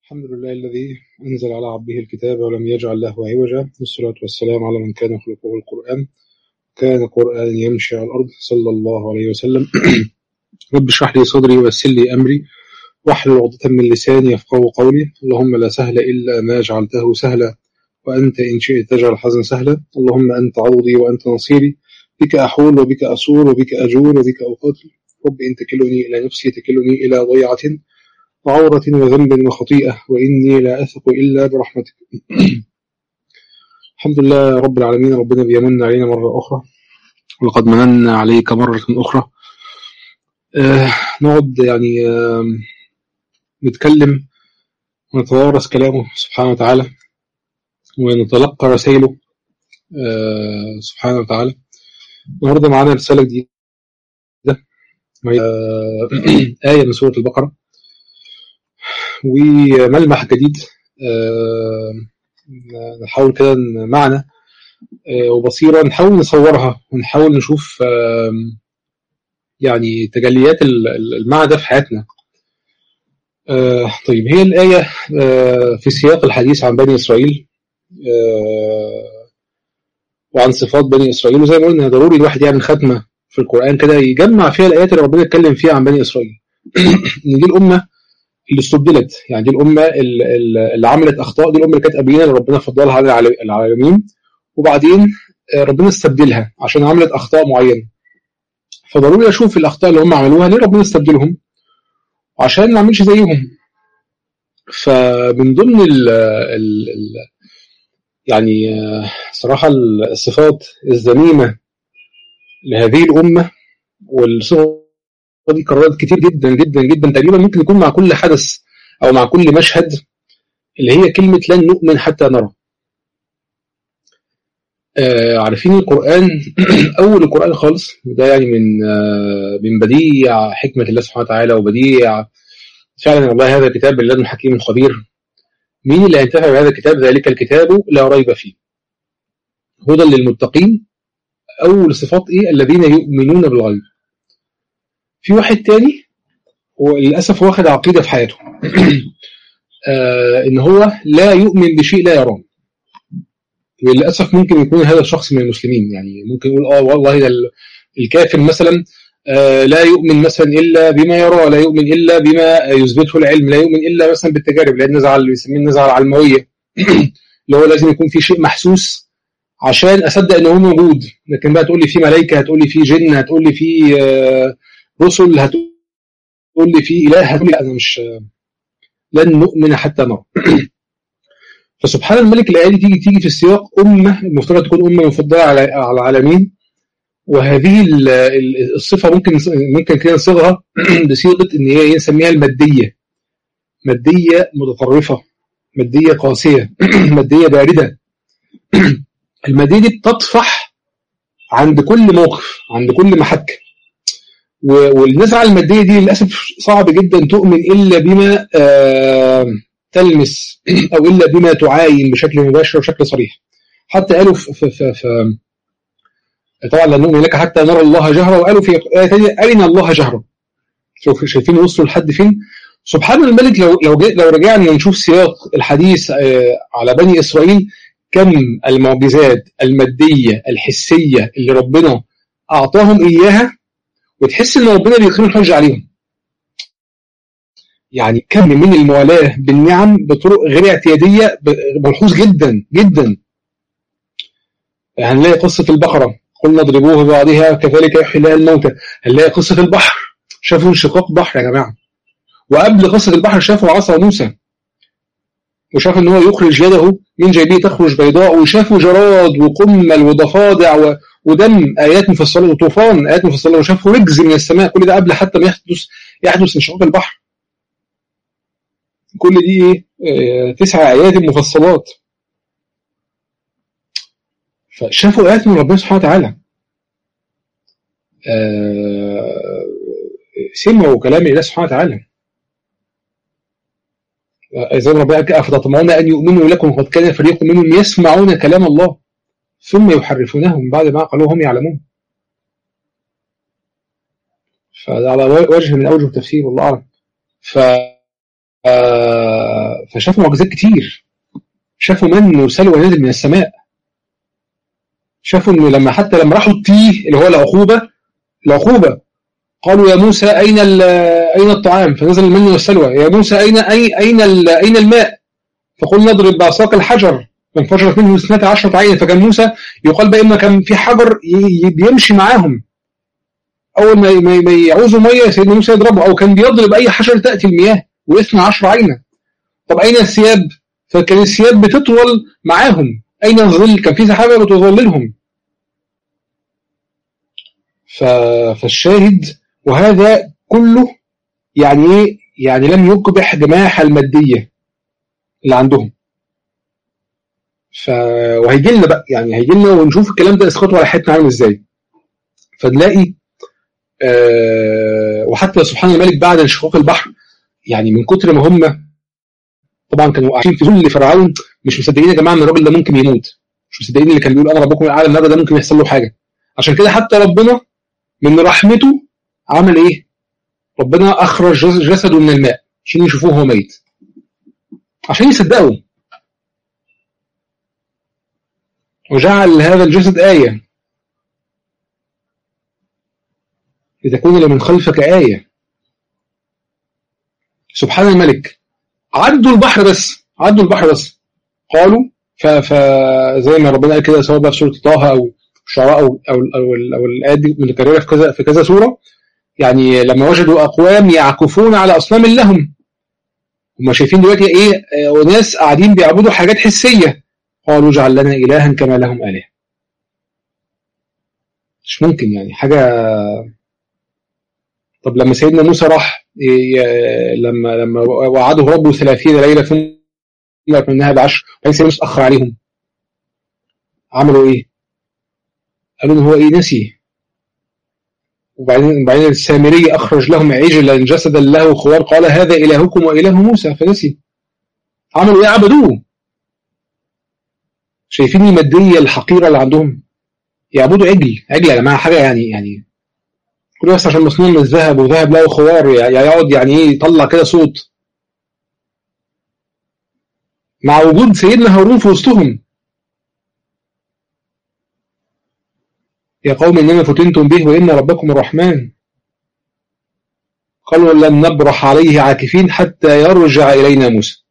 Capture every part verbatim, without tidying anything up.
الحمد لله الذي أنزل على عبده الكتاب ولم يجعل له عوجا، والصلاة والسلام على من كان خلقه القرآن كان قرآن يمشي على الأرض صلى الله عليه وسلم. رب اشرح لي صدري ويسر لي أمري واحلل عقدة من لساني يفقهوا قولي. اللهم لا سهل إلا ما جعلته سهلا، وأنت إن شئت تجعل الحزن سهلا. اللهم أنت عوضي وأنت نصيري، بك أحول وبك أسور وبك أجول وبك أقاتل. رب إن تكلني إلى نفسي تكلني إلى ضيعة وعورة وذنب وخطيئة، وإني لا أثق إلا برحمتك. الحمد لله رب العالمين، ربنا بيمن علينا مرة أخرى، ولقد مننا عليك مرة أخرى. آه نقعد يعني آه نتكلم ونتوارث كلامه سبحانه وتعالى، ونتلقى رسائله آه سبحانه وتعالى. النهارده معانا رسالة جديدة، آه آية من سورة البقرة وملمح جديد. آه نحاول كده معنى آه وبصيرة نحاول نصورها ونحاول نشوف آه يعني تجليات المعنى ده في حياتنا. آه طيب، هي الآية آه في سياق الحديث عن بني إسرائيل آه وعن صفات بني إسرائيل، وزي ما قلنا ضروري الواحد يعمل ختمة في القرآن كده يجمع فيها الآيات اللي ربنا اتكلم فيها عن بني إسرائيل. إن دي الأمة اللي استبدلت، يعني دي الأمة اللي عملت أخطاء، دي الأمة اللي كانت قبلنا اللي ربنا فضلها على العالمين، وبعدين ربنا استبدلها عشان عملت أخطاء معينة. فضروري أشوف الأخطاء اللي هم عملوها ليه ربنا استبدلهم عشان ما نعملش زيهم. فمن ضمن ال ال ال يعني صراحة الصفات الذميمة لهذه الأمة، والصفات دي كررت كتير جدا جدا جدا، تقريبا ممكن يكون مع كل حدث أو مع كل مشهد، اللي هي كلمة لن نؤمن حتى نرى. آه عارفين القرآن أول القرآن خالص ده يعني من آه من بديع حكمة الله سبحانه وتعالى، وبديع فعلا والله هذا الكتاب لدن حكيم خبير. مين اللي هينتفع بهذا الكتاب؟ ذلك الكتاب لا ريب فيه هدى للمتقين. أول صفات إيه؟ الذين يؤمنون بالغيب. في واحد تاني وللأسف واخد عقيدة في حياته آه إن هو لا يؤمن بشيء لا يراه. وللأسف ممكن يكون هذا الشخص من المسلمين، يعني ممكن يقول آه والله ده الكافر مثلا آه لا يؤمن مثلا إلا بما يرى، لا يؤمن إلا بما يثبته العلم، لا يؤمن إلا مثلا بالتجارب، لأن النزعة اللي بيسميه النزعة العلموية اللي هو لازم يكون في شيء محسوس عشان أصدق إنه هو موجود. لكن بقى تقول لي في ملائكة، هتقول لي في جن، هتقول لي في آه رسل، هتقول لي في إله، هتقول لي أنا مش لن نؤمن حتى نرى. فسبحان الملك الآية دي تيجي تيجي في السياق أمة المفترض تكون أمة مفضلة على العالمين، وهذه الصفة ممكن ممكن كده نصيغها بصيغة إن هي نسميها المادية، مادية متطرفة، مادية قاسية، مادية باردة. المادية دي بتطفح عند كل موقف، عند كل محك. والنزعة المادية دي للأسف صعب جدا تؤمن إلا بما آه تلمس أو إلا بما تعاين بشكل مباشر وشكل صريح. حتى قالوا في, في, في, في طبعا لن نؤمن لك حتى نرى الله جهرا، وقالوا في آية ثانية أرنا الله جهرا. شوف شايفين وصلوا لحد فين؟ سبحان الملك. لو لو لو رجعنا نشوف سياق الحديث آه على بني إسرائيل، كم المعجزات المادية الحسية اللي ربنا أعطاهم إياها، وتحس إن ربنا بيقيم الحج عليهم. يعني كم من الموالاة بالنعم بطرق غير اعتيادية ملحوظ جدا جدا. هنلاقي قصة البقرة قلنا اضربوها ببعضها كذلك يحيي الله الموتى. هنلاقي قصة البحر، شافوا انشقاق بحر يا جماعة، وقبل قصة البحر شافوا عصا موسى، وشافوا ان هو يخرج يده من جيبه تخرج بيضاء، وشافوا جراد وقمل وضفادع و... ودم، آيات مفصلة، وطوفان، آيات مفصلة، وشافوا رجز من السماء. كل ده قبل حتى ما يحدث يحدث انشقاق البحر. كل دي ايه؟ تسع آيات مفصلات. فشافوا آيات من ربنا سبحانه وتعالى، آه سمعوا كلام الله سبحانه وتعالى. زي ما ربنا قال أفتطمعون أن يؤمنوا لكم وقد كان فريق منهم يسمعون كلام الله ثم يحرفونه من بعد ما قالوا هم يعلمون. فده على وجه من أوجه التفسير والله أعلم. ف فشافوا معجزات كتير، شافوا من وسلوى نازل من السماء، شافوا انه لما حتى لما راحوا التيه اللي هو العقوبه العقوبه قالوا يا موسى اين اين الطعام؟ فنزل المن والسلوى. يا موسى اين اين اين اين الماء؟ فقلنا اضرب بعصاك الحجر فانفجرت منه اثنتا عشرة عينا. فكان موسى يقال بقى إما كان في حجر بيمشي معاهم، اول ما ما يعوزوا ميه سيدنا موسى يضربه، او كان بيضرب اي حجر تاتي المياه واثنى عشر عينا. طب اين الثياب؟ فكان الثياب بتطول معاهم. اين الظل؟ كان في سحابه بتظللهم. فالشاهد وهذا كله يعني ايه؟ يعني لم يقبح جماح الماديه اللي عندهم. ف وهيجي لنا بقى يعني هيجي لنا ونشوف الكلام ده اسقاطه على حياتنا عامل ازاي. فنلاقي أه وحتى سبحان الملك بعد انشقاق البحر، يعني من كتر ما هم طبعا كانوا عايشين في ذل فرعون، مش مصدقين يا جماعه ان الراجل ده ممكن يموت، مش مصدقين اللي كان بيقول انا ربكم الاعلى النهارده ده ممكن يحصل له حاجه. عشان كده حتى ربنا من رحمته عمل ايه؟ ربنا اخرج جسده من الماء عشان يشوفوه هو ميت، عشان يصدقوا. وجعل هذا الجسد آية لتكون لمن خلفك آية. سبحان الملك. عدوا البحر بس عدوا البحر بس قالوا فزي ما ربنا قال كده سواء بقى في سورة طه أو الشعراء أو أو أو, أو الآيات دي متكررة في كذا في كذا سورة. يعني لما وجدوا أقوام يعكفون على أصنام لهم، هم شايفين دلوقتي إيه؟ وناس قاعدين بيعبدوا حاجات حسية، قالوا اجعل لنا إلها كما لهم آلهة. مش ممكن يعني حاجة. طب لما سيدنا موسى راح لما لما وعده ربه ثلاثين ليلة ثم أتمناها بعشر، وبعدين سيدنا موسى أخر عليهم، عملوا إيه؟ قالوا إن هو إيه؟ نسي. وبعدين وبعدين السامري أخرج لهم عجلا جسدا له خوار قال هذا إلهكم وإله موسى، فنسي. عملوا إيه؟ عبدوه. شايفين المادية الحقيرة اللي عندهم؟ يعبدوا عجل عجل يا جماعة، حاجة يعني يعني كل بس عشان مصنوع من الذهب وذهب له خوار يعني يقعد يعني ايه يطلع كده صوت، مع وجود سيدنا هارون في وسطهم. يا قوم انما فتنتم به وان ربكم الرحمن قالوا لن نبرح عليه عاكفين حتى يرجع الينا موسى.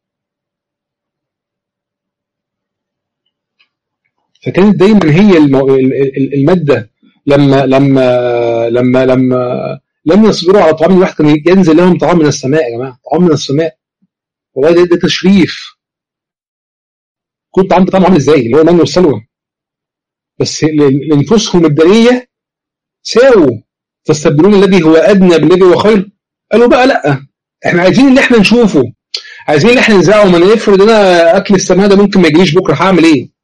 فكانت دايما هي المادة لما لما لما لما لم يصبروا على طعام الواحد كان ينزل لهم طعام من السماء. يا جماعه طعام من السماء، والله ده, ده تشريف. كنت طعام طعام عامل ازاي اللي هو المن والسلوى، بس لانفسهم الدنيه ساووا تستبدلون الذي هو ادنى بالذي هو خير. قالوا بقى لا، احنا عايزين اللي احنا نشوفه، عايزين اللي احنا نزرعه. ما نفرض انا اكل السماء ده ممكن ما يجيليش بكره، هعمل ايه؟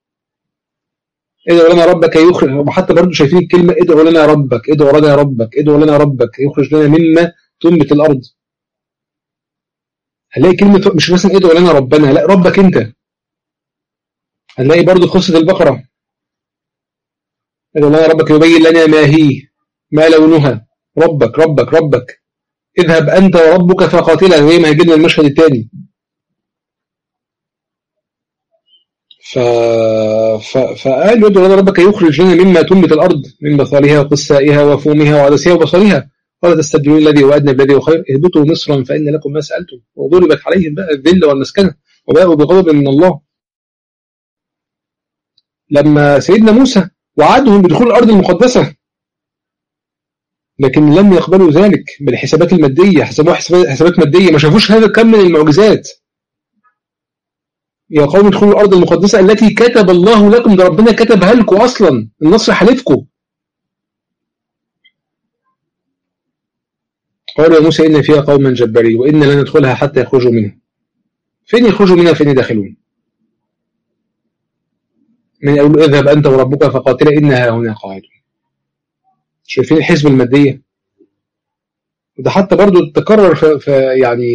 ادعوا لنا ربك يخرج. وحتى برضه شايفين الكلمة ادعوا لنا ربك ادعوا لنا ربك ادعوا لنا ربك يخرج لنا مما تنبت الأرض. هنلاقي كلمة مش مثلا ادعوا لنا ربنا، لا ربك انت. هنلاقي برضه في قصة البقرة ادعوا لنا ربك يبين لنا ما هي ما لونها، ربك ربك ربك اذهب أنت وربك فقاتلا، زي ما هيجي لنا المشهد الثاني. ف... ف... فقال ادعوا لنا ربك يخرج لنا مما تنبت الأرض من بصلها وقثائها وفومها وعدسها وبصلها قال تستبدلون الذي هو أدنى بالذي هو خير اهبطوا مصرا فإن لكم ما سألتم وضربت عليهم بقى الذل والمسكنة وباءوا بغضب من الله. لما سيدنا موسى وعدهم بدخول الأرض المقدسة لكن لم يقبلوا ذلك بالحسابات المادية، حسبوها حسابات مادية، ما شافوش هذا كم من المعجزات. يا قوم ادخلوا الأرض المقدسة التي كتب الله لكم، ده ربنا كتبها لكم أصلا، النصر حلفكم. قال يا موسى إن فيها قوما جبارين وإن لن ندخلها حتى يخرجوا منها. فين يخرجوا منها؟ فين يدخلون؟ من يقول اذهب أنت وربك فقاتلا إنها هنا قاعدون. شايفين الحزب المادية؟ وده حتى برضو تكرر في, في يعني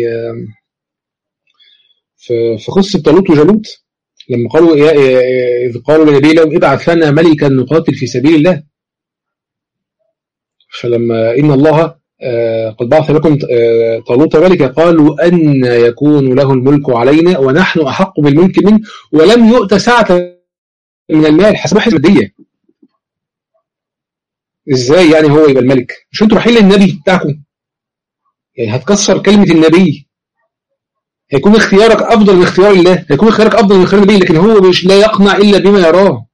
في, في قصة طالوت وجالوت لما قالوا إذ قالوا لنبي لهم ابعث لنا ملكا نقاتل في سبيل الله. فلما إن الله آه قد بعث لكم آه طالوت ملكا قالوا أن يكون له الملك علينا ونحن أحق بالملك منه ولم يؤت سعة من المال. حسب حسب الدية. ازاي يعني هو يبقى الملك؟ مش انتوا رايحين للنبي بتاعكم؟ يعني هتكسر كلمة النبي، هيكون اختيارك أفضل من اختيار الله، هيكون اختيارك أفضل من اختيار النبي، لكن هو مش لا يقنع إلا بما يراه.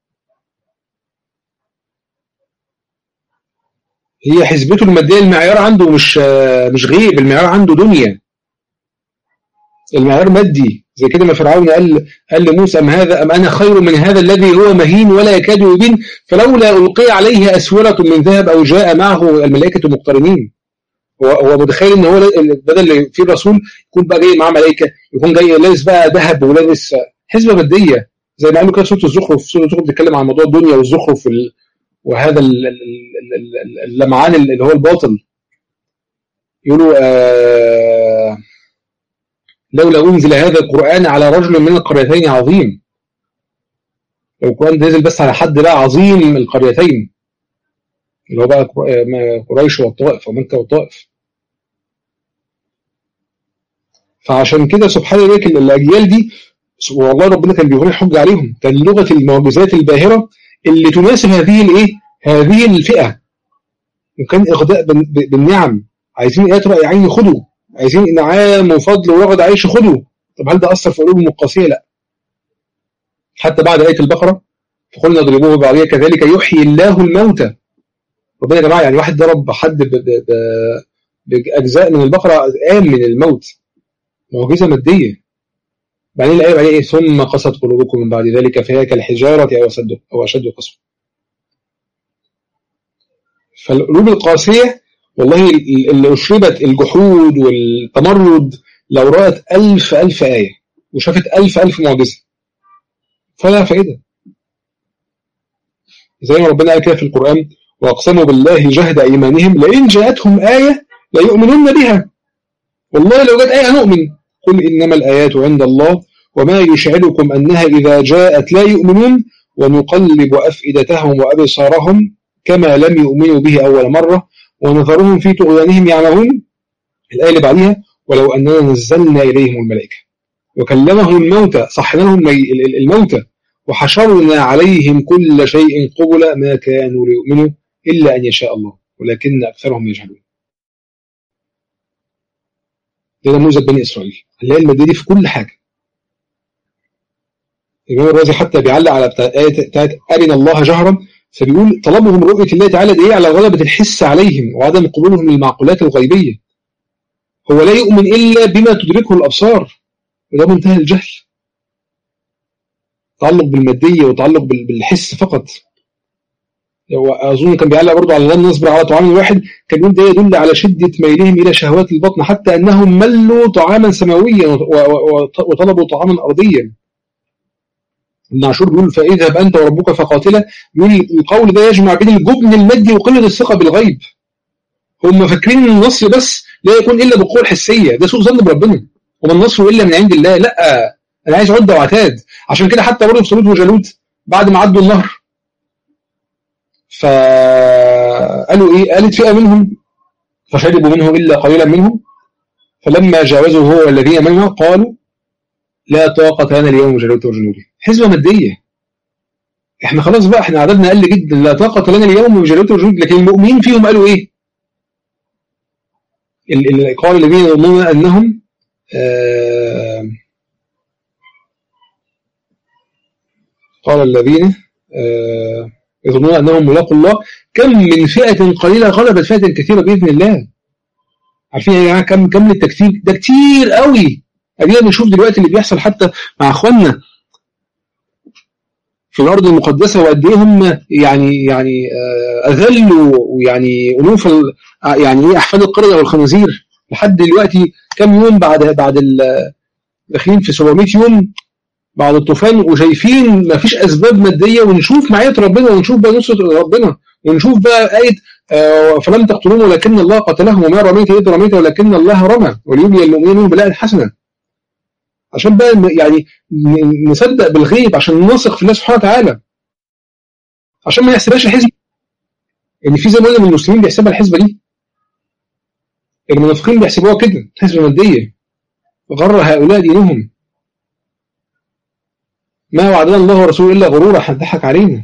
هي حسبته المادية المعيار عنده مش مش غيب، المعيار عنده دنيا، المعيار مادي. زي كده ما فرعون قال قال لموسى أم هذا أم أنا خير من هذا الذي هو مهين ولا يكاد يبين فلولا ألقي عليه أسورة من ذهب أو جاء معه الملائكة مقترنين. هو متخيل ان هو بدل في الرسول يكون بقى جاي معاه ملائكه، يكون جاي لابس بقى ذهب ولابس حسبه ماديه، زي ما قالوا كده سوره الزخرف. سوره الزخرف بتتكلم عن موضوع الدنيا والزخرف وهذا اللمعان اللي هو الباطل. يقولوا آه لولا أنزل هذا القرآن على رجل من القريتين عظيم. لو القرآن نزل بس على حد بقى عظيم القريتين اللي هو بقى قريش والطائف ومكة والطائف. فعشان كده سبحان الله الأجيال دي والله ربنا كان بيقول حجة عليهم، كان لغة المعجزات الباهرة اللي تناسب هذه الايه هذه الفئة، وكان إغداء بالنعم. عايزين آيات رأي عين خدوا، عايزين إنعام وفضل ورغد عيش خدوا. طب هل ده أثر في قلوبهم القاسية؟ لا. حتى بعد آية البقرة فقلنا اضربوه بعضية كذلك يحيي الله الموتى. ربنا يا جماعة يعني واحد ضرب حد بأجزاء من البقرة قام من الموت، معجزة مادية. بعدين الآية بعدين إيه؟ ثم قست قلوبكم من بعد ذلك فهي كالحجارة أو أشد أو أشد قسوة. فالقلوب القاسية والله اللي أشربت الجحود والتمرد لو رأت ألف ألف آية وشافت ألف ألف معجزة فلا فائدة. زي ما ربنا قال كده في القرآن وأقسموا بالله جهد أيمانهم لئن جاءتهم آية لا يؤمنون بها. والله لو جاءت آية نؤمن. قل إنما الآيات عند الله وما يشعركم أنها إذا جاءت لا يؤمنون ونقلب أفئدتهم وأبصارهم كما لم يؤمنوا به أول مرة ونظرهم في طغيانهم يعمهون. الآية اللي بعدها ولو أننا نزلنا إليهم الملائكة وكلمهم الموتى صحنا لهم الموتى وحشرنا عليهم كل شيء قبلا ما كانوا ليؤمنوا إلا أن يشاء الله ولكن أكثرهم يجهلون. ده نموذج بني إسرائيل اللي هي المادية دي في كل حاجة. الإمام الرازي حتى بيعلق على آية بتاعت أرنا الله جهرا، فبيقول طلبهم رؤية الله تعالى دي على غلبة الحس عليهم وعدم قبولهم للمعقولات الغيبية. هو لا يؤمن إلا بما تدركه الأبصار، وده منتهى الجهل. تعلق بالمادية وتعلق بالحس فقط. أظن كان بيعلق برضو على لن نصبر على طعام واحد، كان يقول ده يدل على شدة ميلهم إلى شهوات البطن حتى أنهم ملوا طعاما سماويا وطلبوا طعاما أرضيا. ابن عاشور بيقول فاذهب أنت وربك فقاتلا. يقول القول ده يجمع بين الجبن المادي وقلة الثقة بالغيب. هم فاكرين ان النصر بس لا يكون إلا بالقوة الحسية، ده سوء ظن بربنا، وما النصر إلا من عند الله. لا، أنا عايز عدة وعتاد. عشان كده حتى برضه في صلوت وجالوت بعد ما عدوا النهر فقالوا إيه؟ قالت فئة منهم فشربوا منه إلا قليلا منهم فلما جاوزوا هو والذين منهم قالوا لا طاقة لنا اليوم بجالوت وجنوده. حسبة مادية. احنا خلاص بقى احنا عددنا قل جدا، لا طاقة لنا اليوم بجالوت وجنوده. لكن المؤمنين فيهم قالوا ايه؟ اللي قال الذين يظنون انهم آه قال الذين آه يظنون انهم ملاقوا الله كم من فئة قليلة غلبت فئة كثيرة بإذن الله. عارفين يا جماعة كم كم التكتير ده؟ كتير قوي. ادينا بنشوف دلوقتي اللي بيحصل حتى مع اخواننا في الارض المقدسه، وقد ايه هم يعني يعني اذلوا ويعني الوف يعني ايه احفاد القرده والخنازير لحد دلوقتي. كم يوم بعد بعد داخلين في سبعمائة يوم بعد الطوفان وشايفين ما فيش اسباب ماديه، ونشوف معيه ربنا ونشوف بقى نصره ربنا ونشوف بقى ايه آه فلم تقتلوه ولكن الله قتلهم وما رميت اذ رميت ولكن الله رمى وليبلي المؤمنين بلاء حسنا. عشان بقى يعني نصدق بالغيب، عشان نثق في الله سبحانه وتعالى، عشان ما نحسبهاش الحسبة. يعني في زمان من المسلمين بيحسبها الحسبة دي. المنافقين بيحسبوها كده حسبة مادية، غر هؤلاء دينهم، ما وعدنا الله ورسوله إلا غرورا، هتضحك علينا.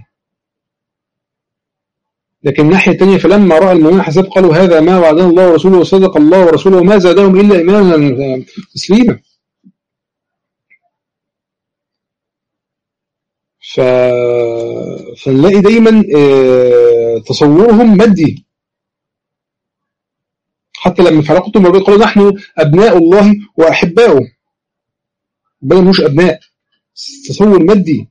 لكن الناحية الثانية فلما رأى المؤمنون الأحزاب قالوا هذا ما وعدنا الله ورسوله وصدق الله ورسوله وما زادهم إلا إيمانا تسليما. ف... فنلاقي دايما تصورهم مادي، حتى لما في علاقتهم بالرب قالوا نحن أبناء الله وأحباؤه، بل مش أبناء، تصور مادي.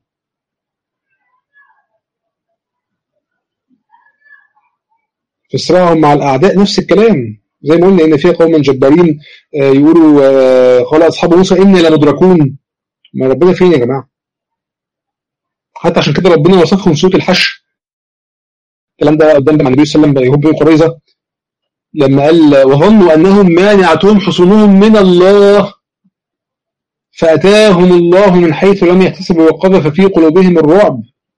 في صراعهم مع الأعداء نفس الكلام، زي ما قلنا إن فيها قوما جبارين يقولوا قال أصحاب موسى إنا لمدركون. ما ربنا فين يا جماعة؟ حتى عشان كده ربنا وصفهم سورة الحشر، الكلام ده قدام مع النبي صلى الله عليه وسلم يهود بن قريظة لما قال وظنوا أنهم مانعتهم حصونهم من الله فأتاهم الله من حيث لم يحتسبوا وقذف في قلوبهم الرعب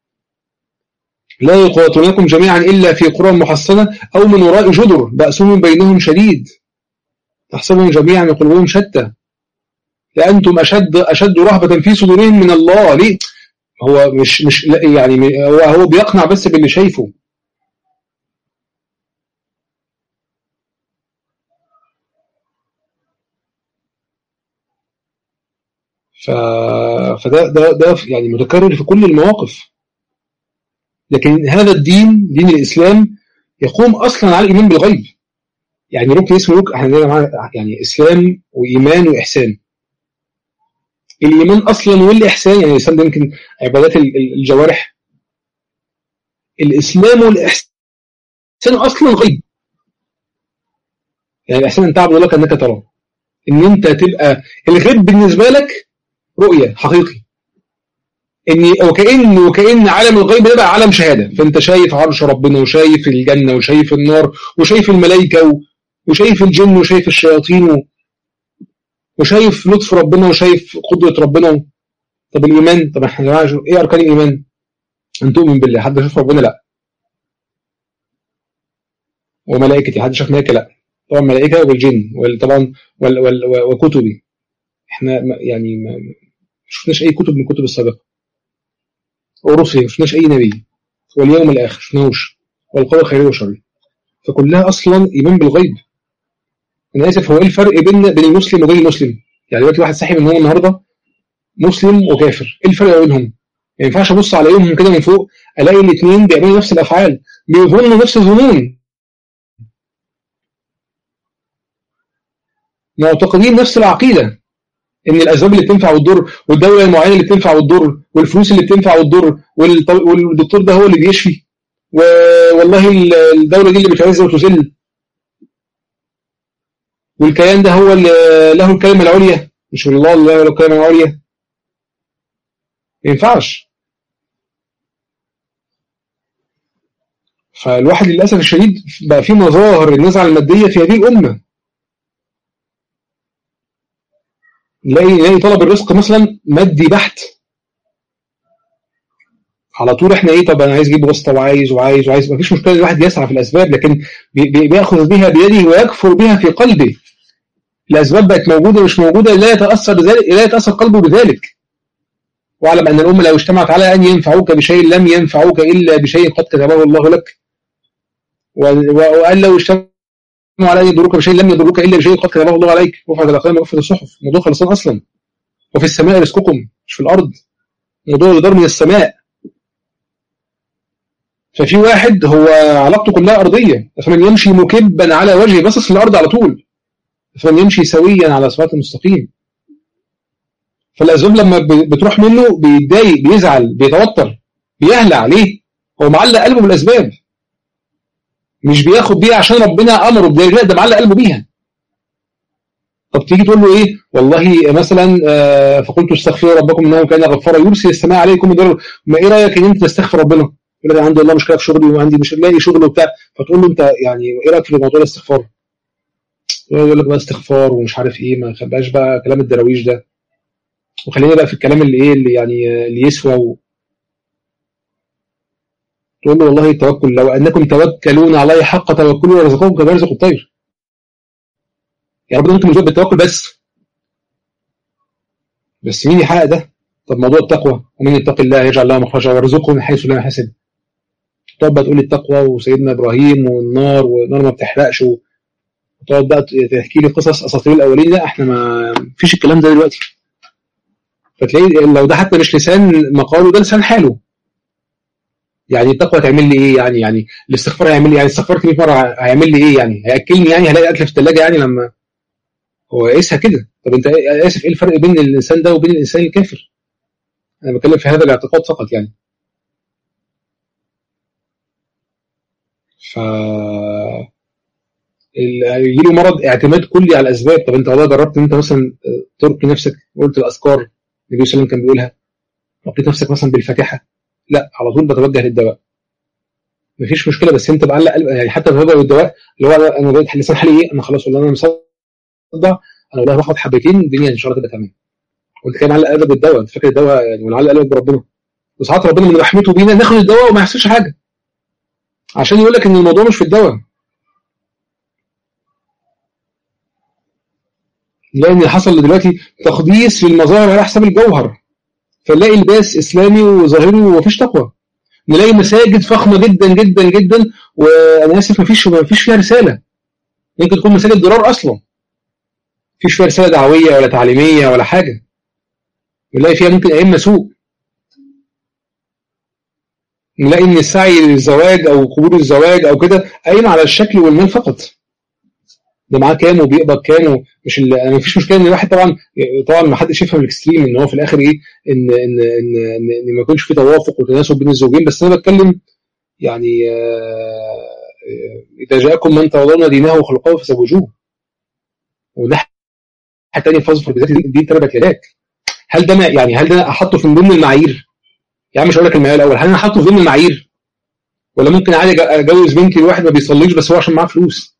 لا يقاتلونكم جميعا إلا في قرى محصنة أو من وراء جدر بأسهم بينهم شديد تحسبهم جميعا وقلوبهم شتى لأنتم أشد أشد رهبة في صدورهم من الله. ليه؟ هو مش مش يعني هو هو بيقنع بس باللي شايفه. ف فده ده ده يعني متكرر في كل المواقف. لكن هذا الدين دين الإسلام يقوم أصلا على الإيمان بالغيب، يعني ركن اسمه ركن احنا يعني إسلام وإيمان وإحسان. الإيمان أصلا والإحسان يعني الإسلام ده يمكن عبادات الجوارح، الإسلام والإحسان أصلا غيب. يعني الإحسان أن تعبد الله كأنك تراه، إن أنت تبقى الغيب بالنسبة لك رؤية حقيقي، إن وكأن وكأن عالم الغيب ده بقى عالم شهادة، فأنت شايف عرش ربنا وشايف الجنة وشايف النار وشايف الملائكة وشايف الجن وشايف الشياطين وشايف لطف ربنا وشايف قدرة ربنا. طب الإيمان، طب احنا ايه أركان الإيمان؟ أن تؤمن بالله، حد شاف ربنا؟ لا. وملائكتي، حد شاف ملائكة؟ لا. طبعا ملائكة والجن طبعا وكتبي، احنا يعني ما شفناش أي كتب من الكتب السابقة، ورسل ما شفناش أي نبي، واليوم الآخر شفناهوش، والقدر خيره وشره، فكلها أصلا إيمان بالغيب. أنا آسف، هو إيه الفرق بين بين المسلم وغير المسلم؟ يعني دلوقتي واحد صاحي من هو النهارده مسلم وكافر، إيه الفرق بينهم؟ ما ينفعش أبص عليهم كده من فوق ألاقي الاثنين بيعملوا نفس الأفعال، بيظنوا نفس الظنون، معتقدين نفس العقيدة، إن الأسباب اللي بتنفع والضر، والدولة المعينة اللي بتنفع والضر، والفلوس اللي بتنفع والضر، والدكتور ده هو اللي بيشفي، والله الدولة دي اللي بتعز وتذل، والكيان ده هو اللي له الكلمة العليا، مش الله اللي له الكلمة العليا. ما ينفعش. فالواحد للأسف الشديد بقى في مظاهر النزعة المادية في هذه الأمة. نلاقي نلاقي طلب الرزق مثلا مادي بحت، على طول احنا ايه، طب انا عايز اجيب واسطه وعايز وعايز وعايز، مفيش مشكله الواحد يسعى في الاسباب، لكن بياخذ بها بيده ويكفر بها في قلبه. الاسباب بقت موجوده مش موجوده، لا يتاثر بذلك، لا يتاثر قلبه بذلك. واعلم ان الامه لو اجتمعت على ان ينفعوك بشيء لم ينفعوك الا بشيء قد كتبه الله لك، وقال لو اجتمعوا على ان يضروك بشيء لم يضروك الا بشيء قد كتبه الله عليك. رفعت الاقلام ورفعت الصحف، الموضوع خلصان اصلا. وفي السماء رزقكم، مش في الارض، الموضوع يدار من السماء. ففي واحد هو علاقته كلها أرضية، فمن يمشي مكبا على وجهه باصص للأرض على طول، فمن يمشي سويا على صراط المستقيم. فالأسباب لما بتروح منه بيتضايق، بيزعل، بيتوتر، بيهلع عليه، هو معلق قلبه بالأسباب، مش بياخد بيها عشان ربنا أمره بذلك، لا ده معلق قلبه بيها. طب تيجي تقول له إيه؟ والله مثلا آه فقلت استغفروا ربكم إنه كان غفارا يرسل السماء عليكم مدرارا، ما إيه رأيك إن أنت تستغفر ربنا؟ يقول لك عندي والله مشكله في شغلي وعندي مش لاقي شغل وبتاع، فتقول له انت يعني ايه رايك في موضوع الاستغفار؟ يقول لك بقى استغفار ومش عارف ايه، ما خباش بقى كلام الدراويش ده، وخلينا بقى في الكلام اللي ايه اللي يعني اللي يسوى و... تقول له والله التوكل لو انكم توكلون علي حق توكله ورزقكم كما يرزق الطير. يا ربنا ممكن نزود بالتوكل بس بس مين يحقق ده؟ طب موضوع التقوى، ومن يتق الله يجعل له مخرجا ويرزقه من حيث لا يحتسب. تقعد بقى تقول التقوى وسيدنا ابراهيم والنار والنار ما بتحرقش، وتقعد بقى تحكي لي قصص اساطير الاولين. لا احنا ما فيش الكلام ده دلوقتي. فتلاقي لو ده حتى مش لسان مقاله، ده لسان حاله. يعني التقوى هتعمل لي ايه؟ يعني يعني الاستغفار هيعمل لي يعني استغفرت مية مره هيعمل لي ايه؟ يعني هياكلني؟ يعني هلاقي اكل في الثلاجه؟ يعني لما هو قيسها كده. طب انت اسف، ايه الفرق بين الانسان ده وبين الانسان الكافر؟ انا بتكلم في هذا الاعتقاد فقط يعني. ف يجي له مرض اعتماد كلي على الاسباب. طب انت والله جربت ان انت مثلا ترقي نفسك؟ قلت الاذكار النبي صلى الله عليه وسلم كان بيقولها، رقيت نفسك مثلا بالفاتحه؟ لا، على طول بتوجه للدواء. مفيش مشكله، بس انت معلق قلب يعني. حتى في الدواء والدواء اللي هو انا بقيت لسان حالي ايه، انا خلاص والله انا مصدع، انا والله باخد حبتين الدنيا ان شاء الله تبقى تمام. وانت كده معلق قلبك بالدواء، انت فاكر الدواء يعني معلق قلبك بربنا. وساعات ربنا من رحمته بينا ناخد الدواء وما يحصلش حاجه، عشان يقول لك ان الموضوع مش في الدواء. لان حصل دلوقتي تقديس للمظاهر على حساب الجوهر، فنلاقي لباس اسلامي وظاهري ومفيش تقوى. نلاقي مساجد فخمه جدا جدا جدا، وانا اسف مفيش مفيش فيها رساله. ممكن تكون مساجد ضرار اصلا، مفيش فيها رساله دعويه ولا تعليميه ولا حاجه. نلاقي فيها ممكن ائمه سوء. نلاقي ان السعي للزواج او قبول الزواج او كده قايم على الشكل والمال فقط. ده معاه كام وبيقبض كام، مش انا مفيش مشكله ان الواحد طبعا طبعا ما حدش يفهم الاكستريم ان هو في الاخر ايه، ان ان ان ان, إن ما يكونش في توافق وتناسب بين الزوجين. بس انا بتكلم يعني آه اذا جاءكم من ترضون دينه وخلقه فزوجوه. والناحيه الثانيه فاظفر بذات الدين تربت يداك. هل ده يعني هل ده احطه في ضمن المعايير؟ يعني مش هقول لك المعايير الاول، هل انا احطه في ضمن المعايير؟ ولا ممكن عادي اجوز بنتي لواحد ما بيصليش بس هو عشان معاه فلوس؟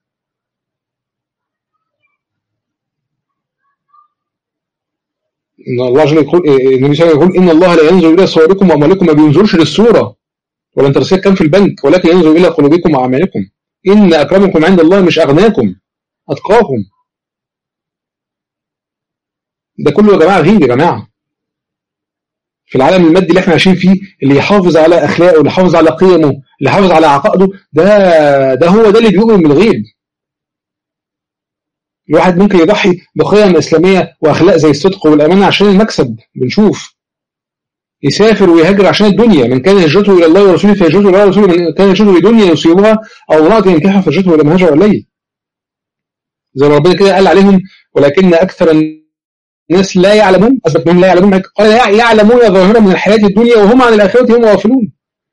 ان الله عز وجل يقول، النبي صلى الله عليه وسلم يقول ان الله لا ينظر الى صوركم واموالكم، ما بينظرش للصوره ولا انت رصيدك كام في البنك، ولكن ينظر الى قلوبكم واعمالكم. ان اكرمكم عند الله مش اغناكم، اتقاكم. ده كله يا جماعه غيب يا جماعه. في العالم المادي اللي احنا عايشين فيه، اللي يحافظ على اخلاقه، اللي يحافظ على قيمه، اللي يحافظ على عقائده، ده ده هو ده اللي بيؤمن بالغيب. الواحد ممكن يضحي بقيم اسلاميه واخلاق زي الصدق والامانه عشان المكسب. بنشوف يسافر ويهاجر عشان الدنيا. من كان هجرته الى الله ورسوله فهجرته الى الله ورسوله، من كان هجرته لدنيا يصيبها او امراه ينكحها فهجرته الى ما هاجر اليه. زي ما ربنا كده قال عليهم ولكن اكثر الناس لا يعلمون. اثبت منهم لا يعلمون، قال يعلمون ظاهرا من الحياه الدنيا وهم عن الاخره هم غافلون.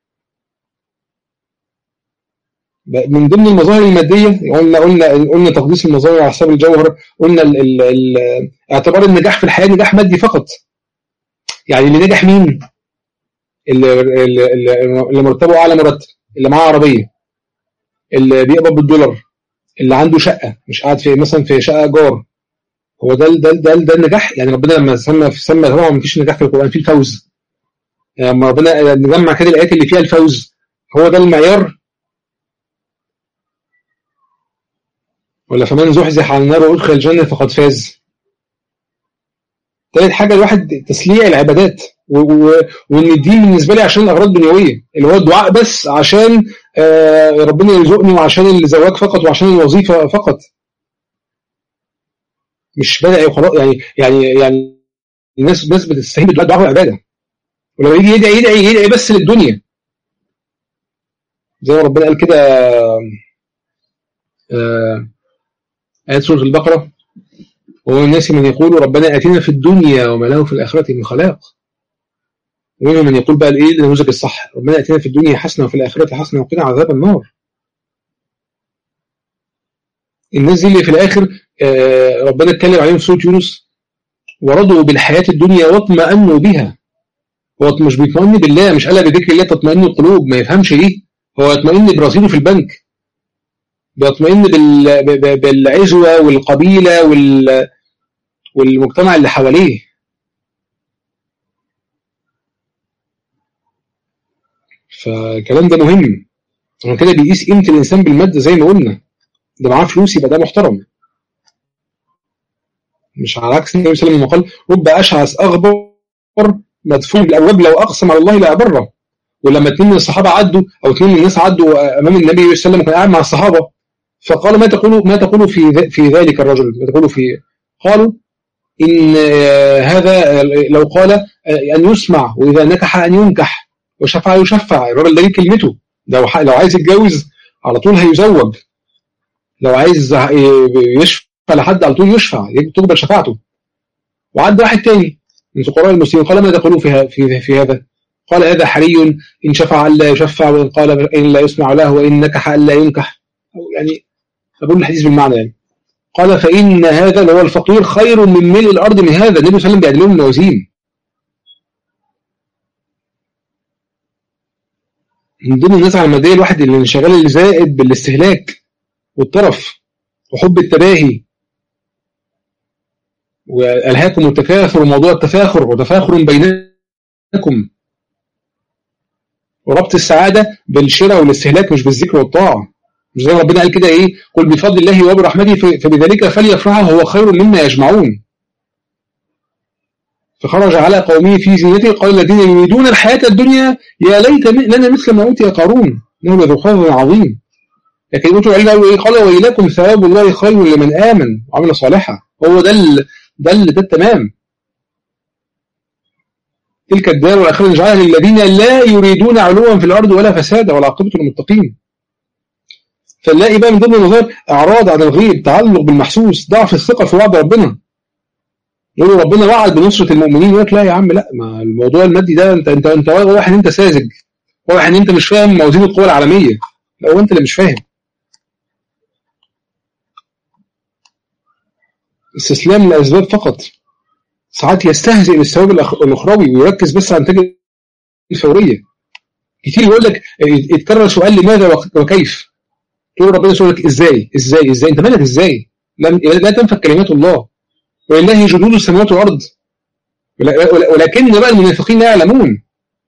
من ضمن المظاهر الماديه قلنا قلنا قلنا تقديس المظاهر على حساب الجوهر. قلنا ال ال ال اعتبار النجاح في الحياه نجاح مادي فقط. يعني اللي نجح مين؟ اللي, اللي, اللي مرتبه اعلى مرتب، اللي معاه عربيه، اللي بيقبض بالدولار، اللي عنده شقه مش قاعد في مثلا في شقه جار. هو ده ده ده, ده النجاح. يعني ربنا لما سمى سمى طبعا ما فيش نجاح في القران، في الفوز. لما يعني ربنا نجمع كده الايات اللي فيها الفوز، هو ده المعيار؟ ولا فمن زحزح عن النار وادخل الجنه فقد فاز؟ ثالث حاجه الواحد تسليع العبادات، وان الدين بالنسبه لي عشان الاغراض الدنيويه، اللي هو الدعاء بس عشان آه ربنا يرزقني، وعشان الزواج فقط، وعشان الوظيفه فقط. مش بدعي وخلاص. يعني يعني يعني الناس الناس بتستهين بالدعاء والعباده، ولما يجي يدعي يدعي يدعي بس للدنيا. زي ما ربنا قال كده آه آيات سورة البقرة: ومن الناس من يقول ربنا آتنا في الدنيا وما له في الآخرة من خلاق. ومنهم من يقول بقى الايه النموذج الصح: ربنا آتنا في الدنيا حسنة وفي الآخرة حسنة وقنا عذاب النار. الناس دي اللي في الآخر آه ربنا اتكلم عليهم في سورة يونس: ورضوا بالحياة الدنيا واطمأنوا بها. هو مش بيطمئن بالله، مش قال بذكر الله تطمئن القلوب، ما يفهمش ليه. هو يطمئن برصيده في البنك، بيطمئن بالعزوة والقبيلة وال والمجتمع اللي حواليه. فالكلام ده مهم. عشان كده بيقيس قيمة الإنسان بالمادة زي ما قلنا. ده معاه فلوس يبقى ده محترم، مش على عكس النبي صلى الله عليه وسلم قال رب أشعث أغبر مدفون بالأبواب لو أقسم على الله لأبره. ولما اثنين من الصحابة عدوا أو اثنين من الناس عدوا أمام النبي صلى الله عليه وسلم وكان قاعد مع الصحابة فقالوا ما تقولوا ما تقولوا في في ذلك الرجل ما تقولوا في قالوا إن هذا لو قال أن يسمع وإذا نكح أن ينكح وشفع يشفع. الراجل ده ليه كلمته، لو لو عايز يتجوز على طول هيزوج، لو عايز يشفع لحد على طول يشفع تقبل شفاعته. وعد واحد تاني من فقراء المسلمين قال ما تقولون في في في هذا؟ قال هذا حري إن شفع ألا يشفع وإن قال إن لا يسمع له وإن نكح ألا ينكح. يعني أقول الحديث بالمعنى يعني. قال فإن هذا اللي هو الفقير خير من ملء الأرض من هذا. النبي صلى الله عليه وسلم بيعدل لهم الموازين. من ضمن الناس على المادية الواحد اللي انشغال اللي زائد بالاستهلاك والطرف وحب التباهي وألهاكم التكاثر وموضوع التفاخر وتفاخر بينكم وربط السعادة بالشراء والاستهلاك مش بالذكر والطاعة. مش زي ربنا قال كده ايه قل بفضل الله وبرحمته فبذلك فليفرحوا هو خير مما يجمعون. فخرج على قومه في زينته قال الذين يريدون الحياة الدنيا يا ليت لنا مثل ما أوتي قارون إنه لذو حظ عظيم. لكن أوتوا العلم قالوا ايه قال ويلكم ثواب الله خير لمن آمن وعمل صالحا. هو ده ال... ده ال... ده التمام. تلك الدار والآخرة نجعلها للذين لا يريدون علوا في الأرض ولا فسادا والعاقبة للمتقين. فنلاقي بقى من ضمن النظر اعراض عن الغيب، تعلق بالمحسوس، ضعف الثقه في وعد ربنا. يقولوا ربنا وعد بنصره المؤمنين يقول لك لا يا عم لا، ما الموضوع المادي ده انت انت انت واضح ان انت ساذج، واضح ان انت مش فاهم موازين القوى العالميه. لو انت اللي مش فاهم. استسلام لاسباب فقط. ساعات يستهزئ بالثواب الاخروي ويركز بس على النتائج الفوريه. كتير يقول لك يتكرر سؤال لماذا وكيف. تقول ربنا يقول لك ازاي ازاي ازاي انت مالك ازاي؟ لا تنفك كلمات الله ولله جنود السماوات والارض ولكن بقى المنافقين لا يعلمون.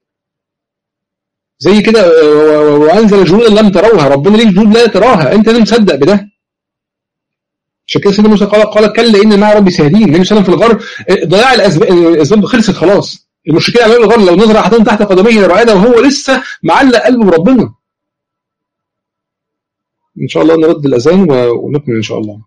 زي كده وانزل جنودا لم تروها. ربنا ليه جنود لا تراها؟ انت ليه مصدق بده؟ عشان كده سيدنا موسى قال قال كلا ان مع ربي سيهدين. النبي صلى الله عليه وسلم في الغار ضياع الاسباب خلصت خلاص. المشركين عملوا الغار لو نظر احدهم تحت قدميه لرعانا وهو لسه معلق قلبه بربنا. ان شاء الله نرد الاذان ونكمل ان شاء الله.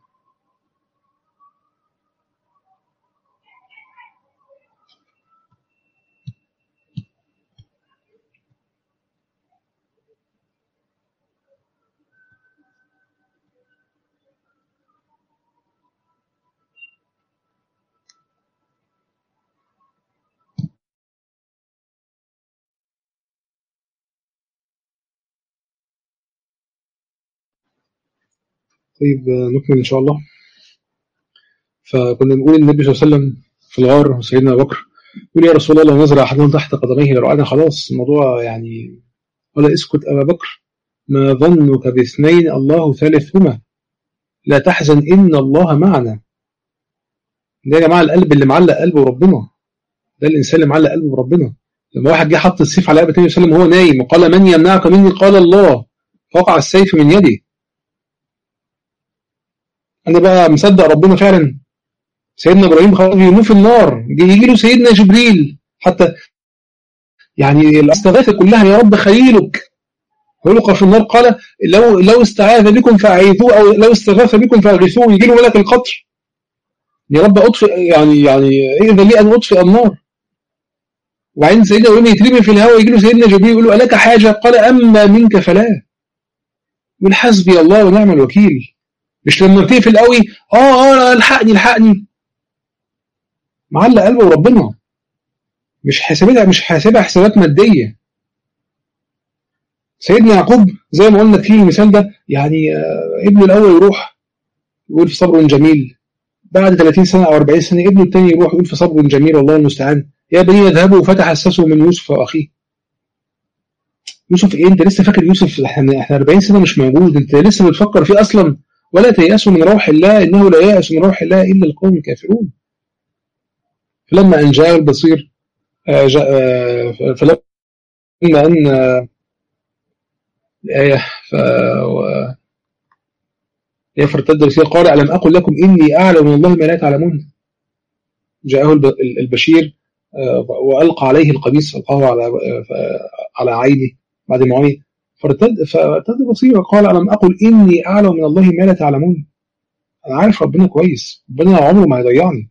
طيب نكمل إن شاء الله. فكنا نقول النبي صلى الله عليه وسلم في الغار سيدنا أبو بكر يقول يا رسول الله لو نزل أحدنا تحت قدميه لرعانا خلاص الموضوع يعني. قال اسكت أبا بكر ما ظنك باثنين الله ثالثهما لا تحزن إن الله معنا. ده يا جماعة القلب اللي معلق قلبه ربنا، ده الإنسان اللي معلق قلبه بربنا. لما واحد جه حط السيف على رقبة النبي صلى الله عليه وسلم وهو نايم وقال من يمنعك مني؟ قال الله، فوقع السيف من يدي. أنا بقى مصدق ربنا فعلا. سيدنا إبراهيم خلاص يرموه في النار، يجي له سيدنا جبريل حتى يعني الاستغاثة كلها يا رب خليلك يلقى في النار. قال لو لو استعاذ بكم فأعيذوه أو لو استغاث بكم فأغيثوه. يجي له ملك القطر يا رب أطفئ يعني يعني إذا لي أن أطفئ النار. وبعدين سيدنا إبراهيم يترمي في الهواء يجي له سيدنا جبريل يقول له ألك حاجة؟ قال أما منك فلا. من حسبي الله ونعم الوكيل. مش لما بتقفل قوي اه اه الحقني الحقني. معلق قلبه وربنا، مش حاسبها مش حاسبها حسابات ماديه. سيدنا يعقوب زي ما قلنا في المثال ده يعني آه ابنه الاول يروح يقول في صبر جميل، بعد ثلاثين سنه او أربعين سنه ابنه الثاني يروح يقول في صبر جميل والله المستعان يا بني اذهبوا فتحسسوا من يوسف واخيه. يوسف ايه؟ انت لسه فاكر يوسف؟ احنا احنا أربعين سنه مش موجود، انت لسه بتفكر فيه اصلا. ولا تيأسوا من روح الله انه لا ييأس من روح الله الا القوم الكافرون. فلما ان جاء البصير آه جاء آه فلما ان الآية ف يا فرتد الرسالة قال ألم أقل لكم إني أعلم من الله ما لا تعلمون. جاءه البشير وألقى عليه القميص، ألقاه على على عينه بعد ما عمي فارتد فارتد بصيرا قال ألم أقل إني أعلم من الله ما لا تعلمون. أنا عارف ربنا كويس، ربنا عمره ما هيضيعني،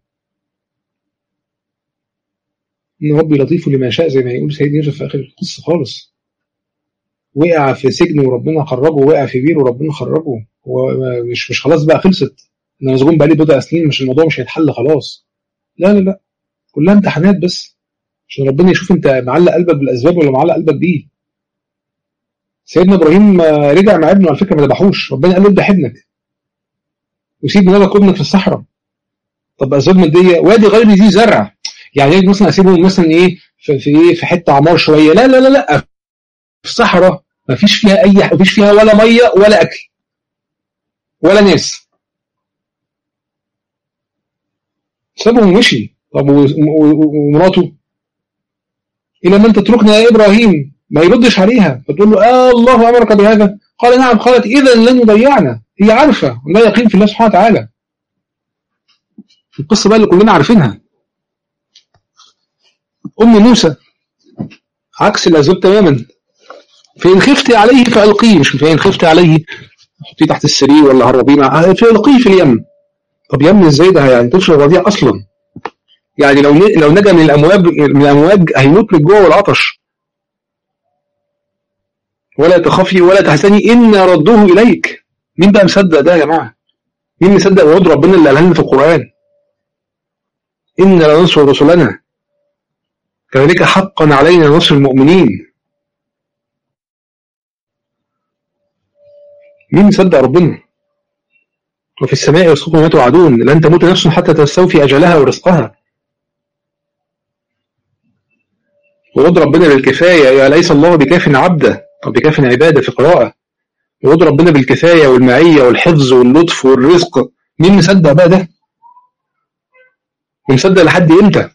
إن ربي لطيف لما شاء زي ما يقول سيدنا يوسف في آخر القصة خالص. وقع في سجن وربنا خرجه، وقع في بير وربنا خرجه. هو مش مش خلاص بقى خلصت، أنا مسجون بقالي بضع سنين، مش الموضوع مش هيتحل خلاص. لا لا لا، كلها امتحانات بس عشان ربنا يشوف أنت معلق قلبك بالأسباب ولا معلق قلبك بيه. سيدنا إبراهيم رجع مع ابنه على فكرة ما ذبحوش، ربنا قال له اذبح ابنك وسيب نبك ابنك في الصحراء. طب أسباب مادية، وادي غير ذي زرع، يعني مثلا أسيبهم مثلا إيه في في إيه في حتة عمار شوية، لا لا لا لا، في الصحراء ما فيش فيها أي ما فيش فيها ولا مية ولا أكل ولا ناس، سابهم ومشي. طب ومراته إلى من تتركنا يا إبراهيم، ما يردش عليها، فتقول له آه الله أمرك بهذا، قال نعم، قالت إذا لن يضيعنا. هي عارفة لا يقين في الله سبحانه وتعالى. القصة بقى اللي كلنا عارفينها. أم موسى عكس الأسباب تماما، فإن خفت عليه فألقيه، مش فإن خفت عليه حطيه تحت السرير ولا هربيه معاه، فألقيه في اليم. طب يم ازاي ده؟ يعني طفل رضيع أصلا، يعني لو لو نجا من الأمواج من الأمواج هيموت من الجوع والعطش. ولا تخافي ولا تحزني إنا ردوه إليك. مين بقى مصدق ده يا جماعة؟ مين مصدق وعد ربنا اللي قالها لنا في القرآن؟ إنا لننصر رسلنا كذلك حقا علينا نصر المؤمنين. مين مصدق ربنا؟ وفي السماء رزقكم وما توعدون لن تموت نفس حتى تستوفي أجلها ورزقها. وعد ربنا بالكفاية، أليس الله بكاف عبده أو بكاف عباده في قراءة. وعد ربنا بالكفاية والمعية والحفظ واللطف والرزق. مين مصدق بقى ده؟ ومصدق لحد امتى؟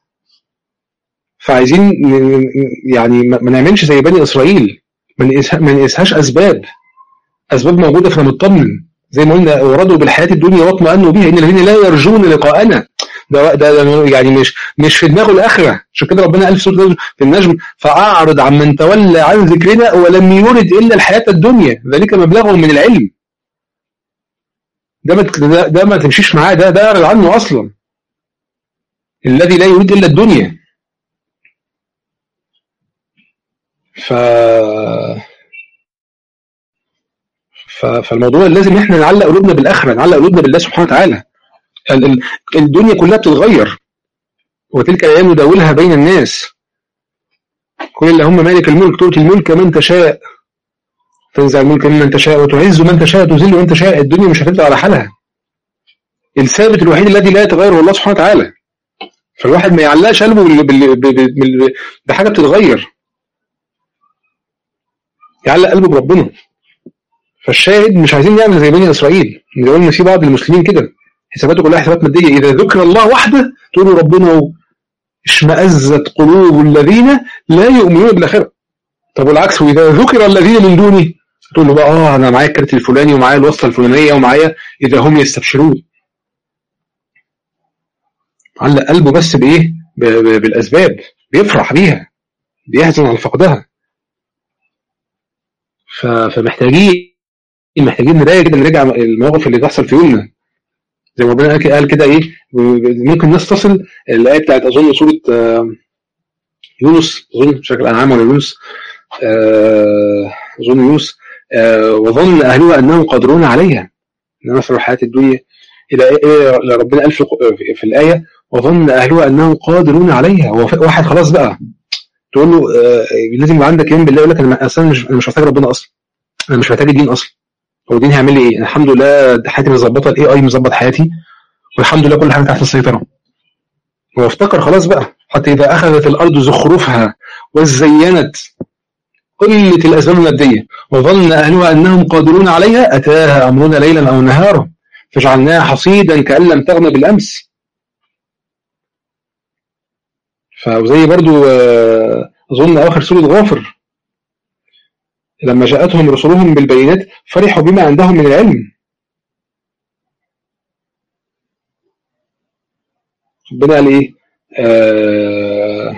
فعايزين يعني ما نعملش زي بني إسرائيل، ما نقيسهاش أسباب. أسباب موجودة فانا مطمن، زي ما قلنا وردوا بالحياة الدنيا واطمأنوا بها إن الذين لا يرجون لقاءنا. ده, ده, ده يعني مش مش في دماغه الآخرة. عشان كده ربنا قال في سورة في النجم فأعرض عن من تولى عن ذكرنا ولم يرد إلا الحياة الدنيا ذلك مبلغهم من العلم. ده ما ده, ده ما تمشيش معاه، ده ده أعرض عنه أصلا. الذي لا يريد إلا الدنيا. ف فالموضوع لازم احنا نعلق قلوبنا بالآخرة، نعلق قلوبنا بالله سبحانه وتعالى. الدنيا كلها بتتغير وتلك الأيام نداولها بين الناس. قل اللهم مالك الملك تؤتي الملك من تشاء تنزع الملك ممن تشاء وتعز من تشاء تذل من تشاء. الدنيا مش هتفضل على حالها. الثابت الوحيد الذي لا يتغير هو الله سبحانه وتعالى. فالواحد ما يعلقش قلبه بحاجة بتتغير، يعلق قلبه بربنا. فالشاهد مش عايزين نعمل زي بني إسرائيل. نقول إن في بعض المسلمين كده حساباته كلها حسابات مادية، إذا ذكر الله وحده تقولوا ربنا اشمأزت قلوب الذين لا يؤمنون بالآخرة. طب والعكس، وإذا ذكر الذين من دونه تقول له بقى اه أنا معايا الكارت الفلاني ومعايا الوصلة الفلانية ومعايا، إذا هم يستبشرون. علق قلبه بس بإيه؟ بالأسباب، بيفرح بيها، بيحزن على فقدها. فمحتاجين محتاجين نراجع كده نراجع المواقف اللي تحصل في يومنا. زي ما ربنا قال كده ايه، ممكن الناس تصل الايه بتاعت اظن سوره يونس، اظن شكل الانعام ولا يونس، اظن يونس، وظن اهلها انهم قادرون عليها نصر الحياه الدنيا الى ايه. ربنا قال في الايه وظن اهلها انهم قادرون عليها. واحد خلاص بقى تقول له لازم يبقى عندك يوم بالله، يقول لك انا اصلا مش مش محتاج ربنا اصلا، انا مش محتاج الدين اصلا. هو الدين هيعمل لي ايه؟ الحمد لله حياتي مظبطه، الاي اي مظبط حياتي، والحمد لله كل حاجه تحت السيطره. هو افتكر خلاص بقى، حتى اذا اخذت الارض زخرفها وزينت قله الاسباب الماديه وظن اهلها انهم قادرون عليها اتاها امرنا ليلا او نهارا فجعلناها حصيدا كأن لم تغن بالامس. فزي برضو اظن اخر سوره غافر لما جاءتهم رسلهم بالبينات فرحوا بما عندهم من العلم. ربنا قال ايه؟ آه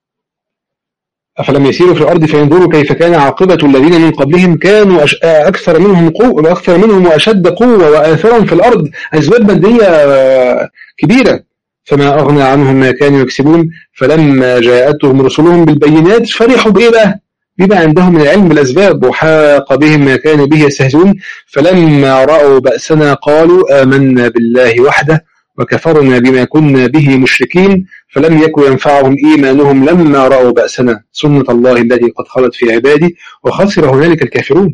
أفلم يسيروا في الأرض فينظروا كيف كان عاقبة الذين من قبلهم كانوا أش... أكثر منهم قوة أكثر منهم وأشد قوة وآثارا في الأرض، أسباب مادية كبيرة، فما أغنى عنهم ما كانوا يكسبون فلما جاءتهم رسلهم بالبينات فرحوا بإيه بقى؟ بما عندهم من العلم بالأسباب وحاق بهم ما كانوا به يستهزئون فلما رأوا بأسنا قالوا آمنا بالله وحده وكفرنا بما كنا به مشركين فلم يكن ينفعهم إيمانهم لما رأوا بأسنا سنة الله التي قد خلت في عباده وخسر هنالك الكافرون.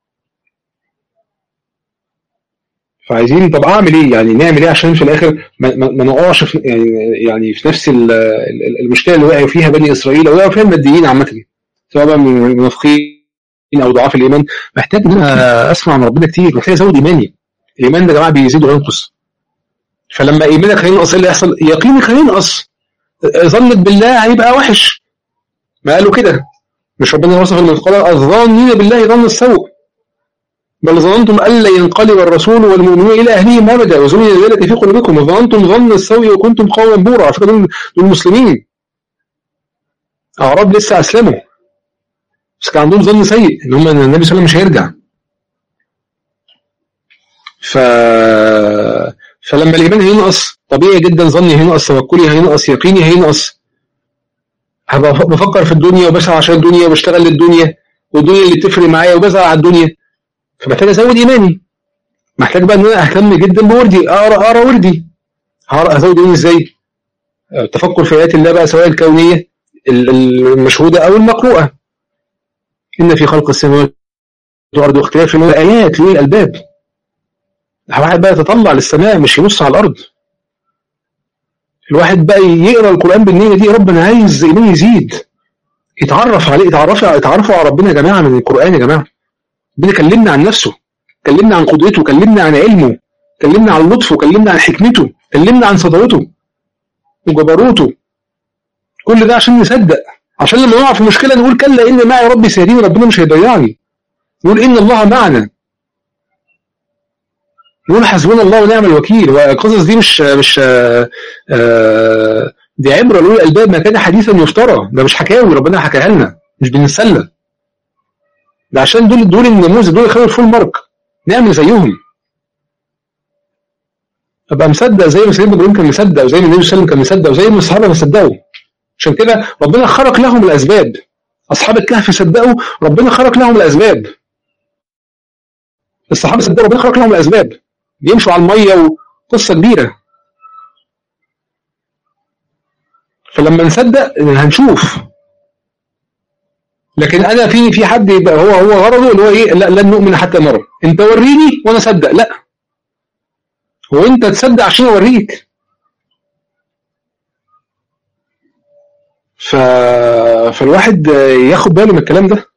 فعايزين طب أعمل إيه؟ يعني نعمل إيه عشان في الآخر ما, ما, ما نقعش في يعني, يعني في نفس المشكلة اللي وقعوا فيها بني إسرائيل وقعوا فيها الماديين عامة سواء بقى من المنافقين أو ضعاف الإيمان. محتاج إن أنا أسمع من ربنا كتير، محتاج أزود إيماني. الإيمان ده يا جماعة بيزيد وينقص، فلما إيمانك هينقص اللي يحصل؟ يقينك هينقص، ظنك بالله هيبقى وحش. ما قالوا كده، مش ربنا وصف المثقال الظانين بالله ظن السوء بل ظننتم ألا ينقلب الرسول والمؤمنون إلى أهلهم أبدا وزين ذلك في قلوبكم وظننتم ظن السوء وكنتم قوما بورا. على فكرة دول المسلمين أعراب لسه أسلموا بس كان عندهم ظن سيء إن هم النبي صلى الله عليه وسلم مش هيرجع. ف فلما الإيمان هينقص طبيعي جدا ظني هينقص، توكلي هينقص، يقيني هينقص، هبقى بفكر في الدنيا وبسعى عشان الدنيا وبشتغل للدنيا والدنيا اللي بتفرق معايا وبسعى على الدنيا. فمحتاج ازود ايماني، محتاج بقى ان انا اهتم جدا بوردي، اقرا اقرا وردي. هقرا ازود ايماني ازاي؟ التفكر في ايات الله بقى سواء الكونيه المشهوده او المقروءه. ان في خلق السماوات والارض واختلاف الايات لأولي الالباب. الواحد بقى يتطلع للسماء مش يبص على الارض. الواحد بقى يقرا القران بالنيه دي، ربنا عايز ايماني يزيد، يتعرف عليه، يتعرفوا يتعرفوا على ربنا يا جماعه من القران. يا جماعه ربنا كلمنا عن نفسه، كلمنا عن قدرته، كلمنا عن علمه، كلمنا عن لطفه، كلمنا عن حكمته، كلمنا عن سطوته وجبروته. كل ده عشان نصدق، عشان لما نقع في مشكله نقول كلا ان معي ربي سيهديني، ربنا مش هيضيعني. نقول ان الله معنا، نقول حسبنا الله ونعم الوكيل. والقصص دي مش مش آآ آآ دي عبره لاولي الالباب، ما كان حديثا يفترى. ده مش حكاوي ربنا حكاها لنا، مش بنتسلى. ده عشان دول دول النموذج، دول خير الفول مارك، نعمل زيهم. ابقى مصدق زي ما سيدنا ابراهيم كان مصدق، وزي ما النبي صلى الله عليه وسلم كان مصدق، وزي ما الصحابه صدقوا. عشان كده ربنا خرق لهم الاسباب. اصحاب الكهف صدقوا، ربنا خرق لهم الاسباب. الصحابه صدقوا، ربنا خرق لهم الاسباب. بيمشوا على الميه وقصه كبيره. فلما نصدق هنشوف. لكن انا في في حد يبقى هو هو غرضه اللي هو ايه؟ لا لن نؤمن حتى نرى. انت وريني وانا اصدق. لا، هو انت تصدق عشان اوريك. ف... فالواحد ياخد باله من الكلام ده.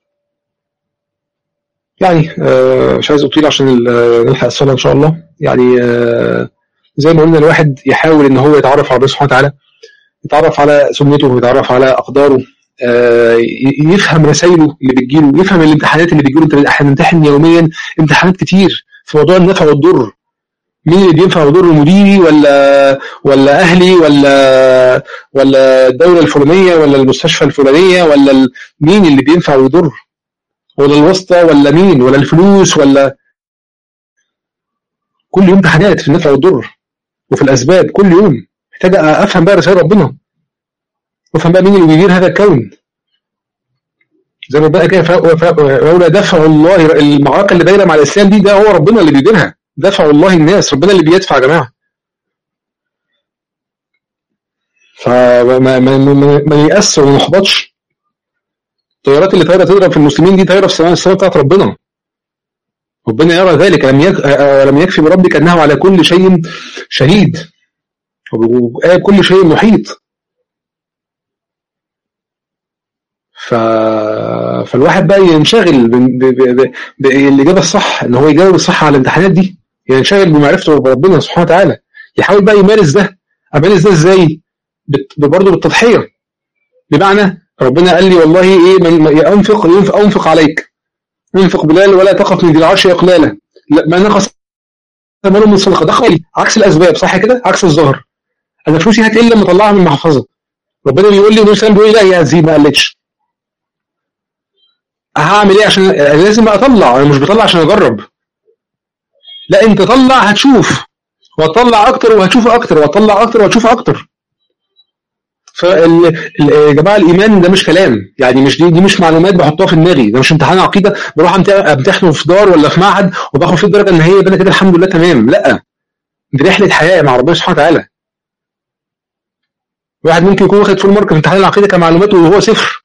يعني آه مش عايز اطيل عشان نلحق الصلاه ان شاء الله. يعني آه زي ما قلنا الواحد يحاول ان هو يتعرف على ربنا سبحانه وتعالى، يتعرف على سنته ويتعرف على اقداره، آه يفهم رسائله اللي بتجيله، يفهم الامتحانات اللي بتجيله. انت هتمتحن يوميا امتحانات كتير في موضوع النفع والضر. مين اللي بينفع يضر؟ مديري ولا ولا اهلي ولا ولا الدوله الفلانيه ولا المستشفى الفلانيه ولا ال... مين اللي بينفع ويضر؟ ولا الواسطه ولا مين ولا الفلوس ولا؟ كل يوم امتحانات في النفع والضر وفي الاسباب كل يوم. محتاج افهم بقى رسائل ربنا، وافهم بقى مين اللي بيدير هذا الكون. زي ما بقى كده فاولى دفع الله المعركه اللي دايره مع الاسلام دي، ده هو ربنا اللي بيديرها. دفع الله الناس، ربنا اللي بيدفع يا جماعه. فما ما ما ما ييأس وما نحبطش. الطيارات اللي طايره تضرب في المسلمين دي طايره في السماء، السماء بتاعت ربنا. ربنا يرى ذلك. لم يك... لم يكفي بربك انه على كل شيء شهيد، وكل شيء محيط. ف... فالواحد بقى ينشغل بالاجابه الصح، ان هو يجاوب الصح على الامتحانات دي، ينشغل بمعرفته بربنا سبحانه وتعالى. يحاول بقى يمارس ده. امارس ده ازاي؟ برضه بالتضحيه. بمعنى ربنا قال لي والله ايه، من ينفق ينفق انفق عليك، انفق بلال ولا تخف من ذي العرش اقلالا، ما نقص ماله من صدقه. ده عكس الاسباب، صح كده؟ عكس الظهر. انا فلوسي هتقل لما اطلعها من المحفظه. ربنا بيقول لي مثلا بيقول لي لا هي هتزيد، ما قلتش. هعمل ايه عشان لازم اطلع؟ انا مش بطلع عشان اجرب، لا انت طلع هتشوف، وهتطلع اكتر وهتشوف اكتر، وهتطلع اكتر وهتشوف اكتر. فيا جماعه الايمان ده مش كلام، يعني مش دي, دي مش معلومات بحطها في دماغي، ده مش امتحان عقيده بروح امتحنه في دار ولا في معهد وباخد فيه الدرجه ان هي يبقى كده الحمد لله تمام. لا، دي رحله حياه مع ربنا سبحانه وتعالى. واحد ممكن يكون واخد فول مارك في امتحان العقيده كمعلومات وهو صفر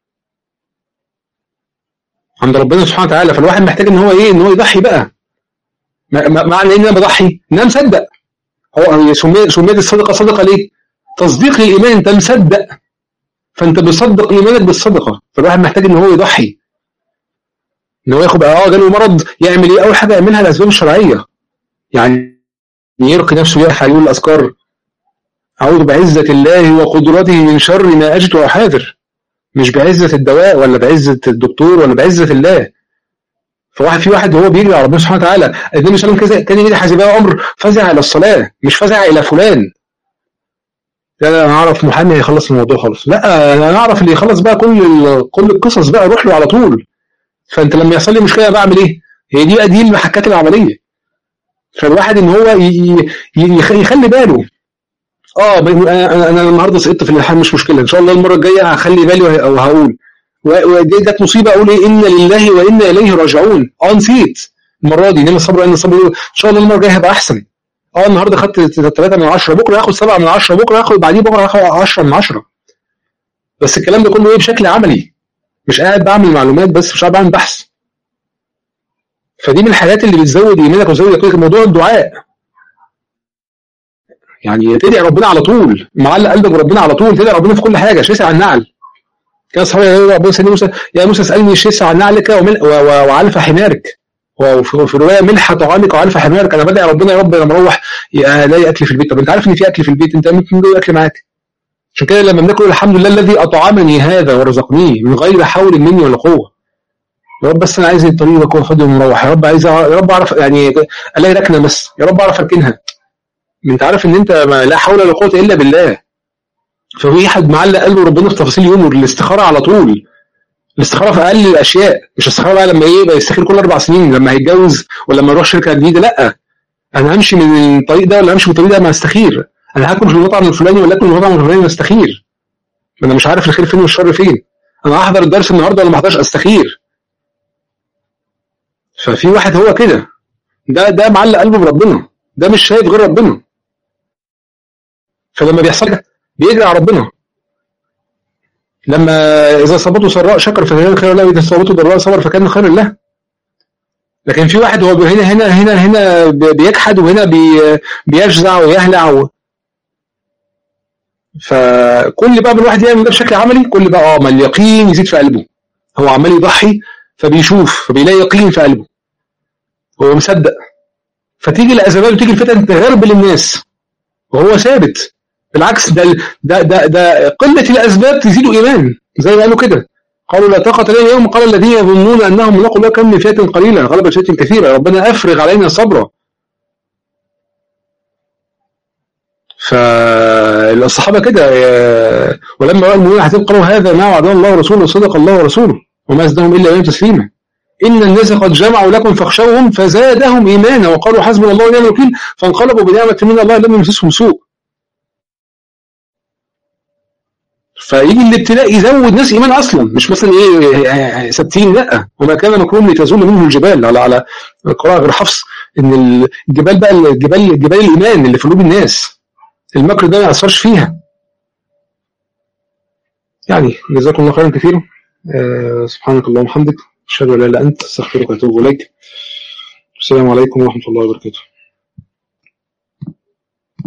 عند ربنا سبحانه وتعالى. فالواحد محتاج ان هو ايه، ان هو يضحي بقى. معنى ان انا بضحي ان انا مصدق. هو سميت الصدقه صدقه ليه؟ تصديق للايمان، انت مصدق فانت بتصدق ايمانك بالصدقه. فالواحد محتاج ان هو يضحي، ان هو ياخد اه جاله مرض يعمل ايه؟ اول حاجه يعملها الاسباب الشرعيه، يعني يرقي نفسه، يلحق يقول الاذكار، اعوذ بعزه الله وقدرته من شر ما اجد واحاذر، مش بعزه الدواء ولا بعزه الدكتور ولا بعزه الله. فواحد في واحد وهو بيجري على ربنا سبحانه وتعالى، النبي صلى الله عليه وسلم كان يجري حسبه عمر فزع الى الصلاه، مش فزع الى فلان. لا انا اعرف محامي هيخلص الموضوع خالص، لا انا اعرف اللي يخلص بقى كل كل القصص بقى، اروح له على طول. فانت لما يحصل لي مشكله بعمل ايه؟ هي دي بقى دي المحكات العمليه. فالواحد ان هو يخلي باله. اه انا انا النهارده سقطت في الامتحان مش مشكله، ان شاء الله المره الجايه هخلي بالي وهقول، ودي جت مصيبه اقول ايه ان لله وانا اليه راجعون. اه نسيت المره دي، انما الصبر ان الصبر ان شاء الله المره الجايه هيبقى احسن. اه النهارده خدت ثلاثة من عشرة، بكره هاخد سبعة من عشرة، بكره هاخد بعديه بكره هاخد عشرة من عشرة. بس الكلام ده كله ايه؟ بشكل عملي، مش قاعد بعمل معلومات بس، مش قاعد بعمل بحث. فدي من الحاجات اللي بتزود ايمانك وتزود يقينك. موضوع الدعاء، يعني تدعي ربنا على طول، معلق قلبك بربنا على طول، تدعي ربنا في كل حاجه. شسع النعل، كان صحابي يا ربنا سيدنا موسى، يا موسى اسالني شسع نعلك وعلف حمارك، وفي روايه ملح طعامك وعلف حمارك. انا بدعي ربنا يا رب انا مروح الاقي اكل في البيت. طب انت عارف ان في اكل في البيت، انت ممكن تجيب اكل معاك. عشان كده لما بناكل الحمد لله الذي اطعمني هذا ورزقني من غير حول مني ولا قوه. يا رب بس انا عايز الطريق اكون فاضي ومروح، يا رب عايز يا رب اعرف يعني الاقي ركنه بس، يا رب اعرف اركنها. انت عارف ان انت لا حول ولا قوه الا بالله. ففي حد معلق قلبه ربنا في تفاصيل يومه، الاستخاره على طول، الاستخاره في اقل الاشياء، مش استخاره بقى لما ايه يبقى يستخير كل اربع سنين لما هيتجوز ولا لما يروح شركه جديده. لا، انا همشي من الطريق ده ولا همشي من الطريق ده ما استخير. انا هاكل في المطعم الفلاني ولا اكل في المطعم الفلاني ما استخير. انا مش عارف الخير فين والشر فين. انا هحضر الدرس النهارده ولا ما احضرش استخير. ففي واحد هو كده، ده ده معلق قلبه بربنا، ده مش شايف غير ربنا. فلما بيحصل كده بيجري على ربنا. لما اذا صابته سراء شكر فكان خير له، واذا صابته ضراء صبر فكان خير له. لكن في واحد هو هنا هنا هنا هنا بيجحد، وهنا بي بيجزع ويهلع و... فكل بقى الواحد يعمل ده بشكل عملي، كل بقى اه ما اليقين يزيد في قلبه. هو عمال يضحي فبيشوف فبيلاقي يقين في قلبه، هو مصدق. فتيجي الازمات وتيجي الفتن تغربل الناس وهو ثابت. بالعكس ده ده ده, ده قله الاسباب تزيد ايمان، زي ما قالوا كده، قالوا لا طاقه لنا اليوم، قال الذين يظنون انهم ملاقوا الله كم من فئه قليله غلبت فئه كثيره. ربنا افرغ علينا صبرا. فالصحابه كده، ولما راوا المؤمنين حسب قالوا هذا ما وعدنا الله ورسوله وصدق الله ورسوله وما زادهم الا ايمانا تسليما. ان الناس قد جمعوا لكم فاخشوهم فزادهم ايمانا وقالوا حسبنا الله ونعم الوكيل فانقلبوا بنعمه من الله لم يمسسهم سوء. فيجي الابتلاء يزود ناس ايمان اصلا، مش مثلا ايه ثابتين، لا. وما كان مكروه لتزول منه الجبال، على على قراءه غير حفص ان الجبال بقى الجبال جبال الايمان اللي في قلوب الناس، المكر ده ما ياثرش فيها. يعني جزاكم الله خيرا كثيرا. آه سبحانك اللهم وبحمدك اشهد ان لا اله الا انت استغفرك واتوب اليك. السلام عليكم ورحمه الله وبركاته.